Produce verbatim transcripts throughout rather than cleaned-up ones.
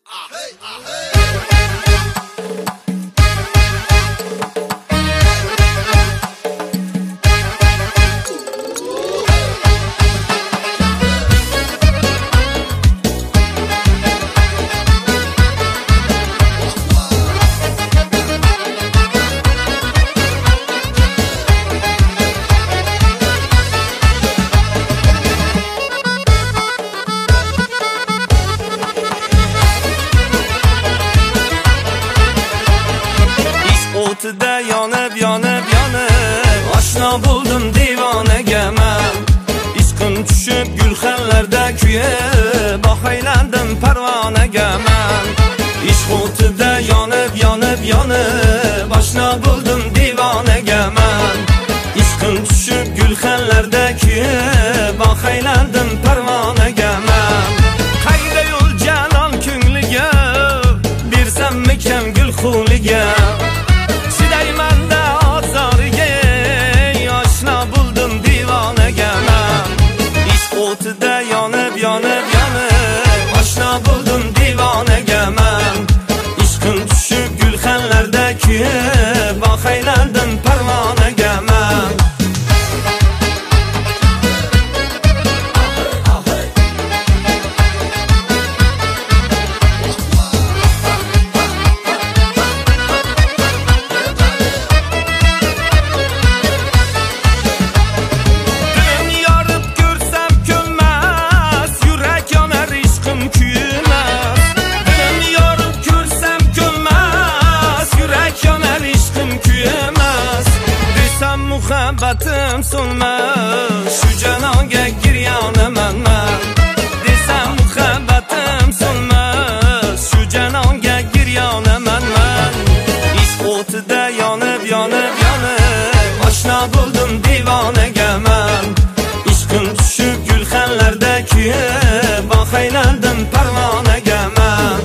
O'tida yonib yonib yonib oshno bo'ldim divonaga men. Ishqim tushib gulxanlarda kuyib bahaylandim parvonaga men. Ishq o'tida yonib yonib yonib oshno bo'ldim divonaga men. Ishqim tushib gulxanlarda kuyib bahaylandim parvonaga men. Qayda yo'l jalol ko'ngliga bersam mikam gul xuliga. O'tida yonib yonib yonib oshno bo'ldim divonaga men. Ishqim tushib gulxanlarda kuyib bahaylandim parvonaga men. Muhabbatim so'nmas, shu janoga giryonaman men. Desam muhabbatim so'nmas, shu janoga giryonaman men. Ishq o'tida yonib yonib yonib oshno bo'ldim divonaga men. Ishqim tushib gulxanlarda kuyib bahaylandim parvonaga men.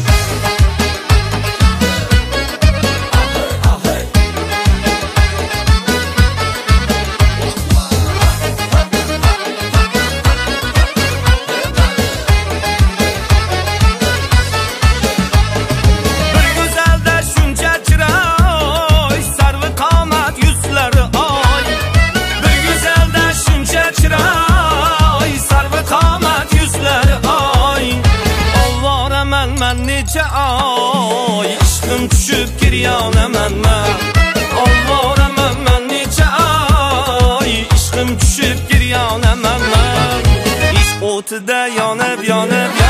Men necha oy ishqim tushib giryonaman men. Olvoraman men necha oy ishqim tushib giryonaman men. Ishq o'tida yonib yonib